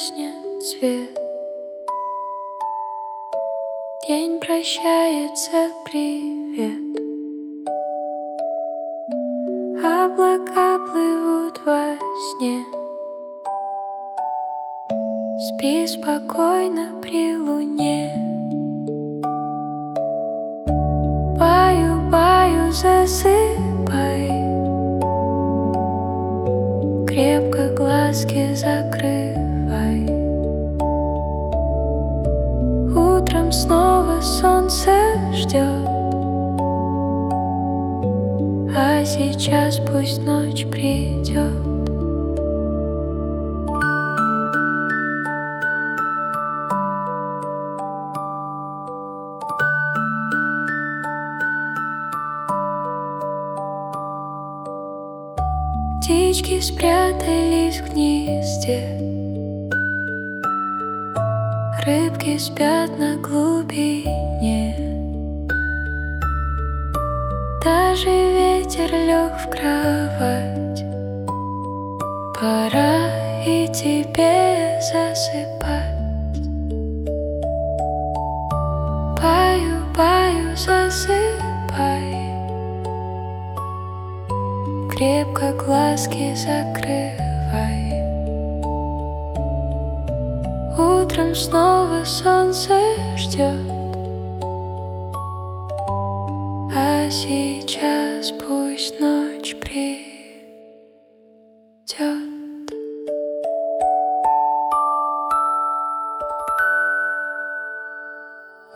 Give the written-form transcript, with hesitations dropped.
гаснет свет. День прощается, привет. Облака плывут во сне. Спи спокойно при луне. Баю, баю, засыпай. Крепко глазки закрывай. Утром снова солнце ждет, а сейчас пусть ночь придет. Птички спрятались в гнезде, рыбки спят на глубине. Даже ветер лег в кровать. Пора и тебе засыпать. Баю, баю, засыпай. Крепко глазки закрывай. Утром снова солнце ждет, а сейчас пусть ночь придет.